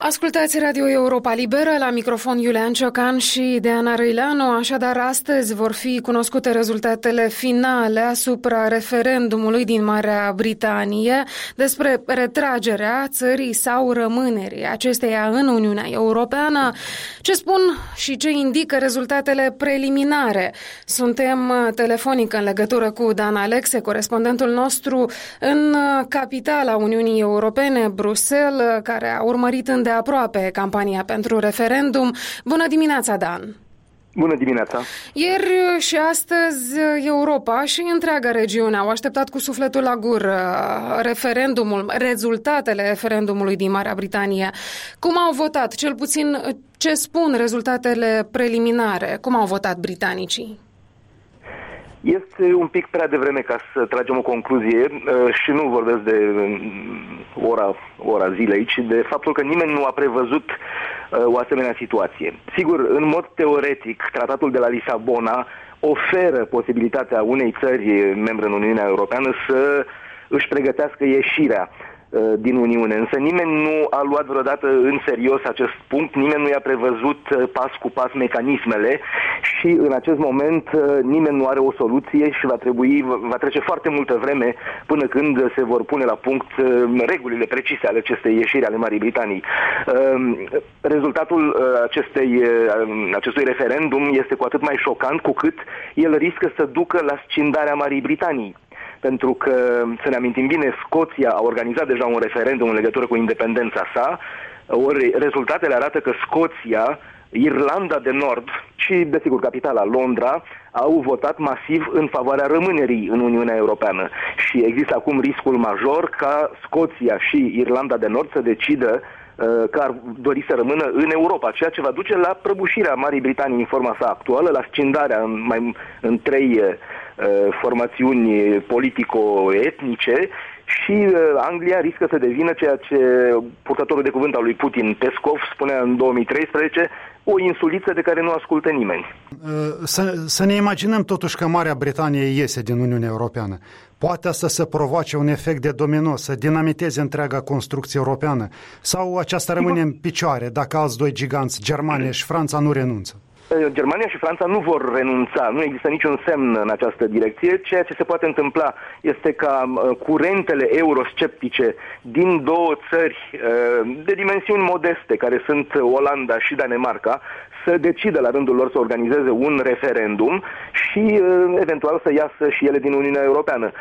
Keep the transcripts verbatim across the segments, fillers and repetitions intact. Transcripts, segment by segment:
Ascultați Radio Europa Liberă, la microfon Iulian Ciocan și Deana Răileanu. Așadar, astăzi vor fi cunoscute rezultatele finale asupra referendumului din Marea Britanie despre retragerea țării sau rămânerii acesteia în Uniunea Europeană. Ce spun și ce indică rezultatele preliminare? Suntem telefonic în legătură cu Dan Alexe, corespondentul nostru în capitala Uniunii Europene, Bruxelles, care a urmărit în de aproape campania pentru referendum. Bună dimineața, Dan! Bună dimineața! Ieri și astăzi Europa și întreaga regiune au așteptat cu sufletul la gură referendumul, rezultatele referendumului din Marea Britanie. Cum au votat? Cel puțin ce spun rezultatele preliminare? Cum au votat britanicii? Este un pic prea devreme ca să tragem o concluzie și nu vorbesc de ora, ora zilei, ci de faptul că nimeni nu a prevăzut o asemenea situație. Sigur, în mod teoretic, tratatul de la Lisabona oferă posibilitatea unei țări membre în Uniunea Europeană să își pregătească ieșirea din Uniune, însă nimeni nu a luat vreodată în serios acest punct, nimeni nu i-a prevăzut pas cu pas mecanismele și în acest moment nimeni nu are o soluție și va trebui, va trece foarte multă vreme până când se vor pune la punct regulile precise ale acestei ieșiri ale Marii Britanii. Rezultatul acestei, acestui referendum este cu atât mai șocant cu cât el riscă să ducă la scindarea Marii Britanii. Pentru că, să ne amintim bine, Scoția a organizat deja un referendum în legătură cu independența sa, ori rezultatele arată că Scoția, Irlanda de Nord și, desigur, capitala Londra, au votat masiv în favoarea rămânerii în Uniunea Europeană. Și există acum riscul major ca Scoția și Irlanda de Nord să decidă că ar dori să rămână în Europa, ceea ce va duce la prăbușirea Marii Britanii în forma sa actuală, la scindarea în, mai, în trei uh, formațiuni politico-etnice și uh, Anglia riscă să devină ceea ce purtătorul de cuvânt al lui Putin, Peskov, spunea în două mii treisprezece, o insuliță de care nu ascultă nimeni. Să, să ne imaginăm totuși că Marea Britanie iese din Uniunea Europeană. Poate asta să provoace un efect de domino, să dinamiteze întreaga construcție europeană? Sau aceasta rămâne în picioare dacă alți doi giganți, Germania și Franța, nu renunță? Germania și Franța nu vor renunța, nu există niciun semn în această direcție. Ceea ce se poate întâmpla este ca curentele eurosceptice din două țări de dimensiuni modeste, care sunt Olanda și Danemarca, să decidă la rândul lor să organizeze un referendum și eventual să iasă și ele din Uniunea Europeană.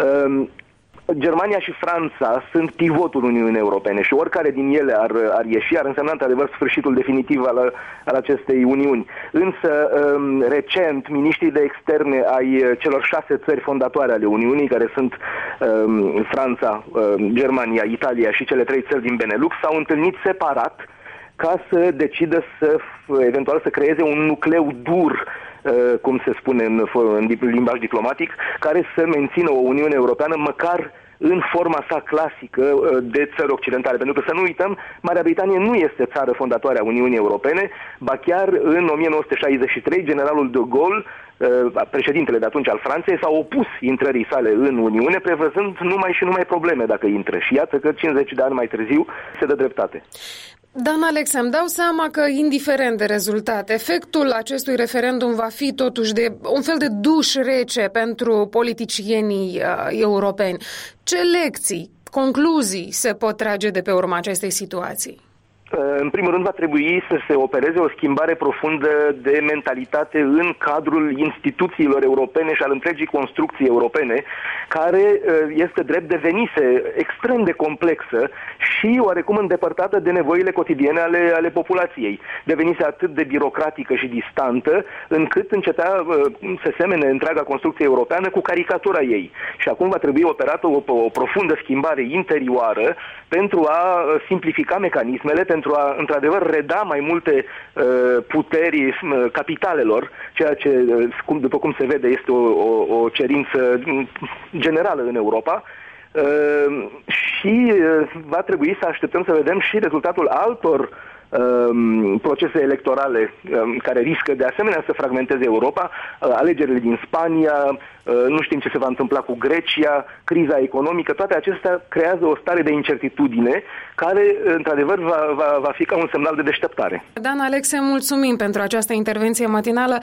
Germania și Franța sunt pivotul Uniunii Europene și oricare din ele ar, ar ieși, ar însemna într-adevăr sfârșitul definitiv al, al acestei Uniuni. Însă, recent, miniștrii de externe ai celor șase țări fondatoare ale Uniunii, care sunt Franța, Germania, Italia și cele trei țări din Benelux, s-au întâlnit separat ca să decidă să, eventual, să creeze un nucleu dur, cum se spune în, în limbaj diplomatic, care să mențină o Uniune Europeană măcar în forma sa clasică de țări occidentale. Pentru că, să nu uităm, Marea Britanie nu este țară fondatoare a Uniunii Europene, ba chiar în o mie nouă sute șaizeci și trei, generalul de Gaulle, președintele de atunci al Franței, s-a opus intrării sale în Uniune, prevăzând numai și numai probleme dacă intră. Și iată că cincizeci de ani mai târziu se dă dreptate. Dan Alexe, îmi dau seama că, indiferent de rezultat, efectul acestui referendum va fi totuși de un fel de duș rece pentru politicienii uh, europeni. Ce lecții, concluzii se pot trage de pe urma acestei situații? În primul rând va trebui să se opereze o schimbare profundă de mentalitate în cadrul instituțiilor europene și al întregii construcții europene, care este drept devenise extrem de complexă și oarecum îndepărtată de nevoile cotidiene ale, ale populației. Devenise atât de birocratică și distantă, încât începea să semene întreaga construcție europeană cu caricatura ei. Și acum va trebui operată o, o profundă schimbare interioară pentru a simplifica mecanismele, pentru a, într-adevăr, reda mai multe uh, puteri uh, capitalelor, ceea ce, uh, după cum se vede, este o, o, o cerință generală în Europa. Uh, și uh, va trebui să așteptăm să vedem și rezultatul altor procese electorale care riscă de asemenea să fragmenteze Europa, alegerile din Spania, nu știm ce se va întâmpla cu Grecia, criza economică, toate acestea creează o stare de incertitudine care, într-adevăr, va, va, va fi ca un semnal de deșteptare. Dan Alexe, mulțumim pentru această intervenție matinală.